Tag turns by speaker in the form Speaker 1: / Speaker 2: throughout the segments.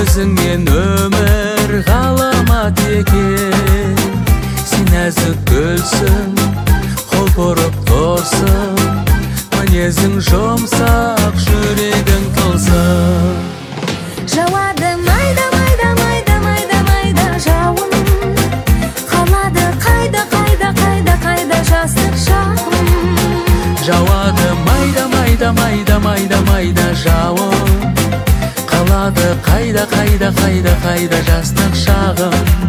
Speaker 1: өзіңмен өмір ғаламат екен. Сен нәзік гүлсің, құлпырып тұрсың, мінезің жұмсақ, жүрегің тылсым.
Speaker 2: Жауады майда майда майда майда майда жауын, қалады қайда қайда қайда қайда жастық шағым.
Speaker 1: Жауады майда майда майда майда майда жауын, қалады қайда қайда қайда қайда жастық шағым.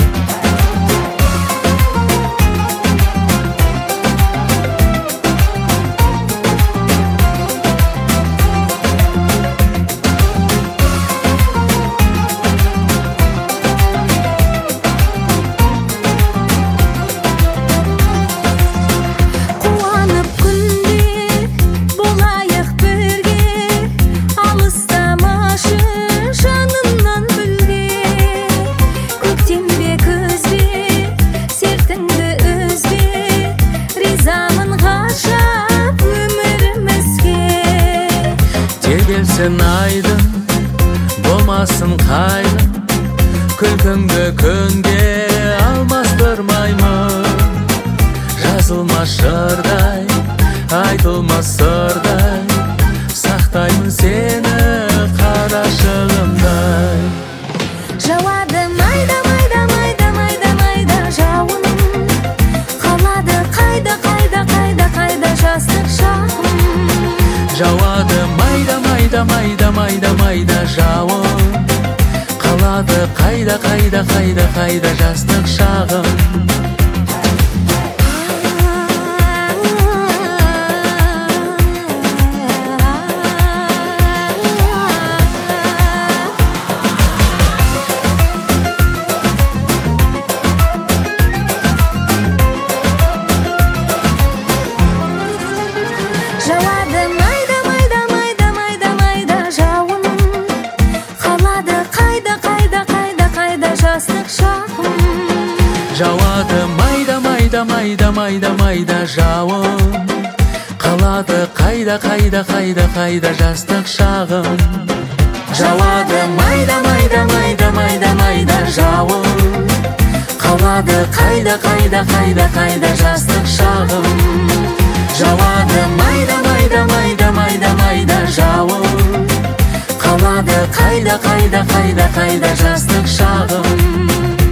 Speaker 1: Келсін айдын, болмасын қайдын, күлкіңді күнге алмастырмаймын. Жазылмас жырдай, айтылмас сырдай, сақтаймын сені қарашығымдай.
Speaker 2: Жауады майда майда майда майда майда жауын, қалады қайда қайда қайда қайда жастық шағым.
Speaker 1: Жауады майда майда майда майда майда жауын, қалады қайда қайда қайда қайда жастық шағым.
Speaker 2: Жауады майда майда майда майда майда жауын, қалады қайда қайда қайда қайда жастық шағым.
Speaker 1: Жауады майда майда майда майда майда жауын, қалады қайда қайда қайда қайда жастық шағым. Жауады майда майда майда майда майда жауын, қалады қайда қайда қайда қайда жастық шағым. Жауады майда майда майда майда майда жауын, қалады қайда қайда қайда қайда жастық шағым.